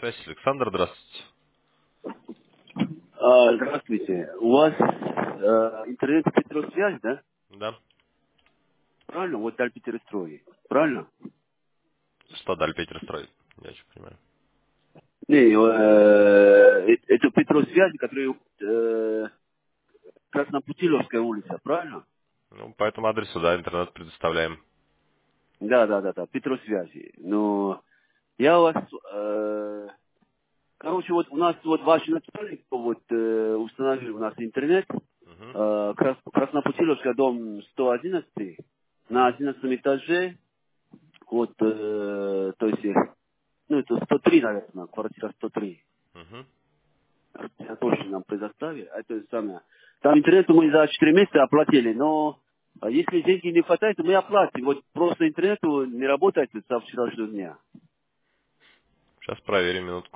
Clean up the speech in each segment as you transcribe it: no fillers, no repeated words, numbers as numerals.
Связь, Александр, здравствуйте. Здравствуйте. У вас интернет Петросвязь, да? Да. Правильно? Вот Даль Петрострой. Правильно? Что дали Петерстрой? Я очень понимаю. Не, это Петросвязь, который Краснопутиловская улица, правильно? Ну, по этому адресу, да, интернет предоставляем. Да, Петросвязи. Но я у вас, короче, вот у нас вот ваш начальник вот установил у нас интернет, Угу. Краснопутиловская, дом 111, на Угу. 11 этаже, вот, то есть, ну, это 103, наверное, квартира 103. Угу. Это точно нам предоставили. Это самое. Там интернет мы за 4 месяца оплатили, но если деньги не хватает, то мы оплатим. Вот просто интернет не работает со вчерашнего дня. Сейчас проверим минутку.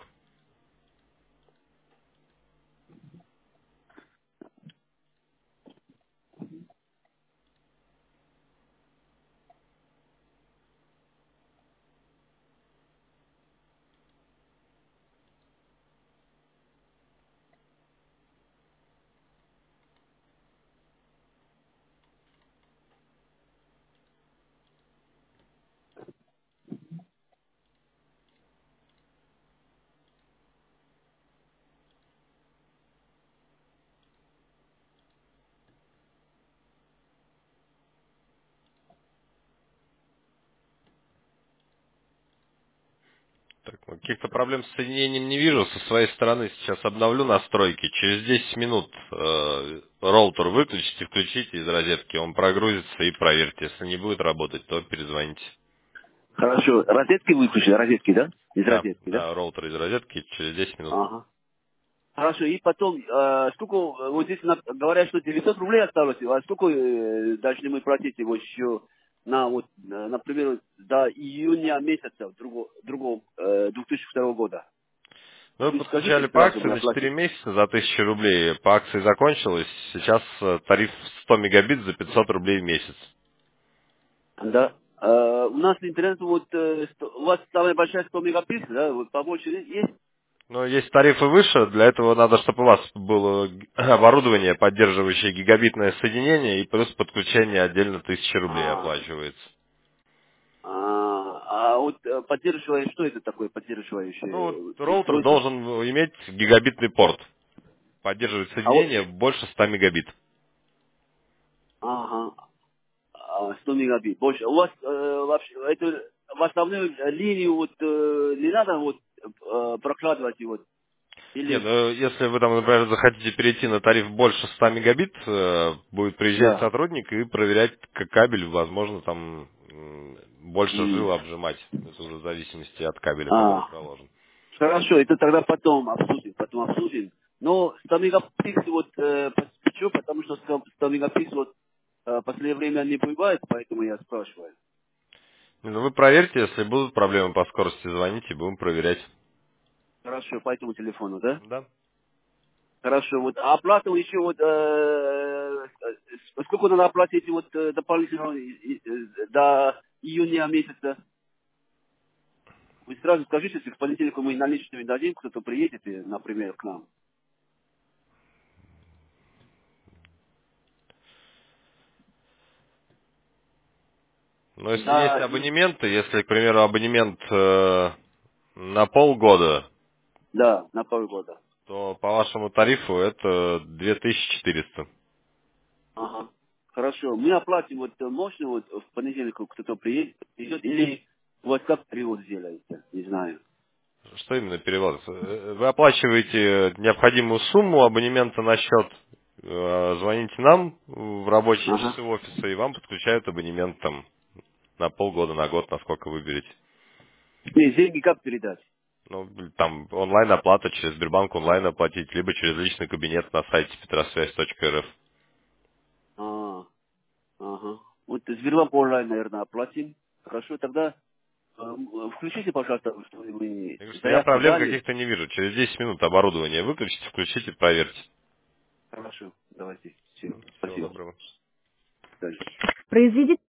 Так, ну, каких-то проблем с соединением не вижу. Со своей стороны сейчас обновлю настройки. Через 10 минут роутер выключите, включите из розетки. Он прогрузится и проверьте. Если не будет работать, то перезвоните. Хорошо. Розетки выключили, розетки, да? Из Да, розетки, да? да, роутер из розетки через 10 минут. Ага. Хорошо, и потом, сколько, вот здесь говорят, что 900 рублей осталось, а сколько должны мы платить его еще на, вот, например, вот до июня месяца другого 2002 года? Ну, вы Вы скажите подключали по сразу, акции мы на 4 оплатим. месяца за 1000 рублей. По акции закончилась. Сейчас тариф 100 мегабит за 500 рублей в месяц. Да. У нас интернет, вот, у вас самая большая 100 мегабит, да, вот побольше есть? Но есть тарифы выше. Для этого надо, чтобы у вас было оборудование, поддерживающее гигабитное соединение, и плюс подключение отдельно 1000 рублей А, оплачивается. вот поддерживающее, что это такое Ну, вот поддерживающее роутер устройство? должен иметь гигабитный порт. Поддерживать А вот, соединение больше 100 мегабит. ага. 100 мегабит. Больше. У вас вообще это в основную линию вот не надо вот прокладывать вот Нет, или если вы там, например, захотите перейти на тариф больше 100 мегабит, будет приезжать да. сотрудник и проверять кабель, возможно, там больше М. жил обжимать. Это уже в зависимости от кабеля, который А, проложен. хорошо, это тогда потом обсудим. Но 100 мегапиксель вот почему? Потому что 100 мегапиксель вот в последнее время не бывает, поэтому я спрашиваю. Ну, вы проверьте, если будут проблемы по скорости, звоните, будем проверять. Хорошо, по этому телефону, да? Да. Хорошо, вот а оплата еще вот сколько надо оплатить вот дополнительно до июня месяца? Вы сразу скажите, если в понедельник мы наличными дадим, кто-то приедет, например, к нам. Но если есть Да, абонементы, если, к примеру, абонемент на полгода, да, на полгода. то по вашему тарифу это 2400. Ага. Хорошо, мы оплатим вот можно вот в понедельник кто-то приедет, идет, или у вас как перевод сделаете, не знаю. Что именно перевод? Вы оплачиваете необходимую сумму абонемента на счет, звоните нам в рабочие Ага. часы офиса, и вам подключают абонемент там на полгода, на год, насколько выберете. Не, деньги как передать? Ну, там онлайн оплата через Сбербанк онлайн оплатить, либо через личный кабинет на сайте petrosвязь.рф. А, ага. Вот Сбербанк онлайн, наверное, оплатим. Хорошо, тогда включите, пожалуйста, что вы Я говорю, что я заявку проблем дали. каких-то не вижу. Через 10 минут оборудование выключите, включите, проверьте. Хорошо, давайте. Все, Всего спасибо. доброго. Дальше. Произведите